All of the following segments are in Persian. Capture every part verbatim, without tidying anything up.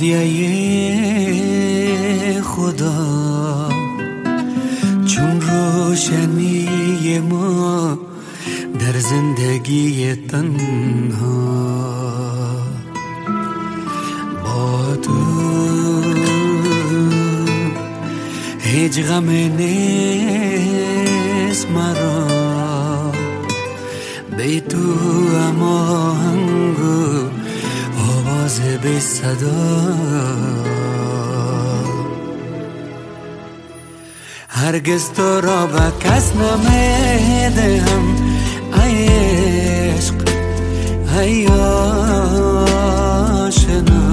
هدیه خدا چون روشنی ما در زندگی تنها با تو هیچ غم نیست مرا بی تو اما هنگو آواز بی صدا هرگز تو را به کس نمیدهم ای عشق ای آشنا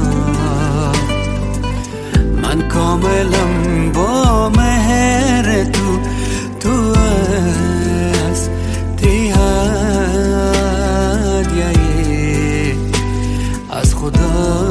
من کاملم با مهر تو تو هستی هدیه از خدا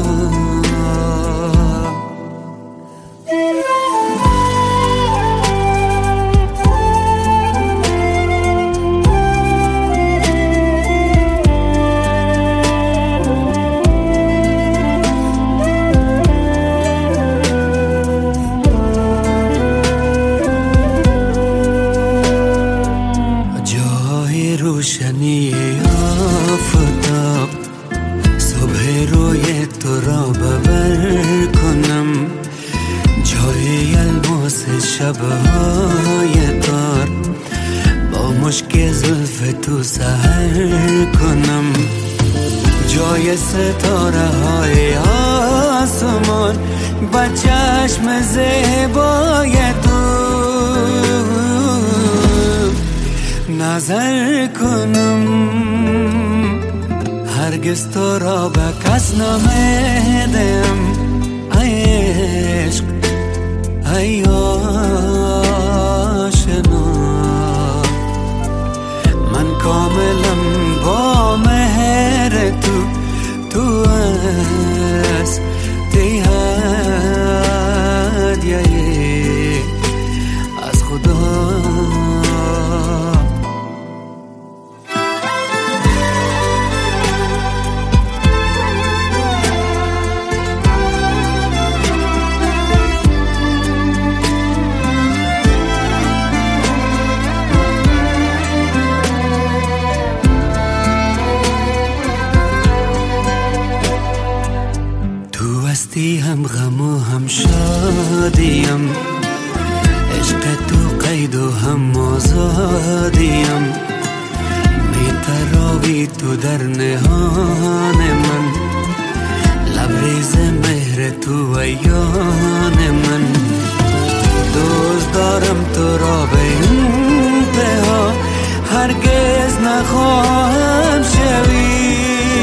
روشنی آفتاب صبح روی تو را باور کنم جای الماس شبهای تار با مشک زلف تو سحر کنم جای ستاره های آسمان با چشم زیبای تو نظر کنم هرگز تو را به کس نمیدم ای عشق ای آشنا من کاملم با مهر تو تو هستی هدیه از خدا هستی هم غم و هم شادیم عشق تو قید و هم آزادیم می تراوی تو در نهان من لبریز مهر تو ایان من دوست دارم تو را به انتها هرگز نخواهم شوی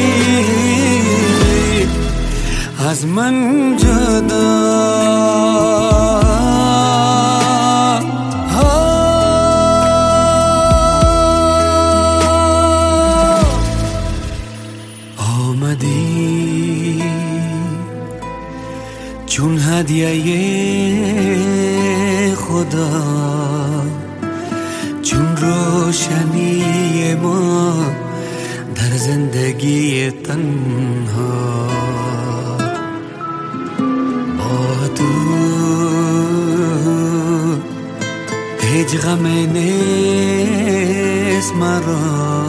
از من جدا آمدی چون هدیه خدا چون روشنی ما در زندگی تنها تو هیچ غم نیست مرا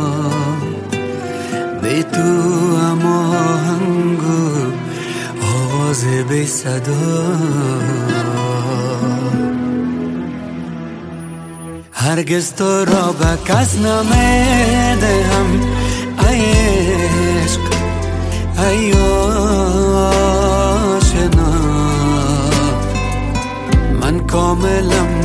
بی تو اما هنگو آواز بی صدا هرگز تو را به کس نمیدهم ای عشق ای آشنا من کاملم